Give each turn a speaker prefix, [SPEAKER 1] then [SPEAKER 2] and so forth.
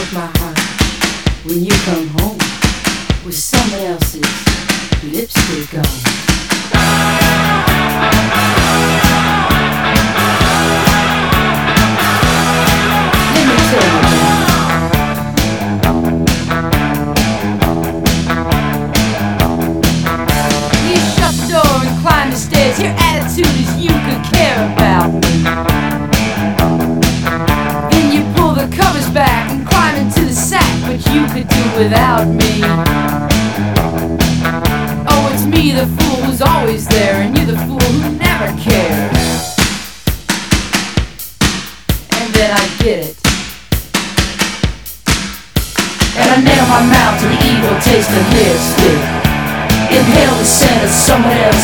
[SPEAKER 1] break my heart when you come home with someone else's lipstick on. Let me tell you about it. You shut the door and climb the stairs. Your attitude is you could care about me. Then you pull the covers back and climb into the sack, but you could do without me. Oh, it's me, the fool who's always there, and you the fool who never cares. And then I get it, and I nail my mouth to the evil taste of lipstick. Inhale the scent of someone else's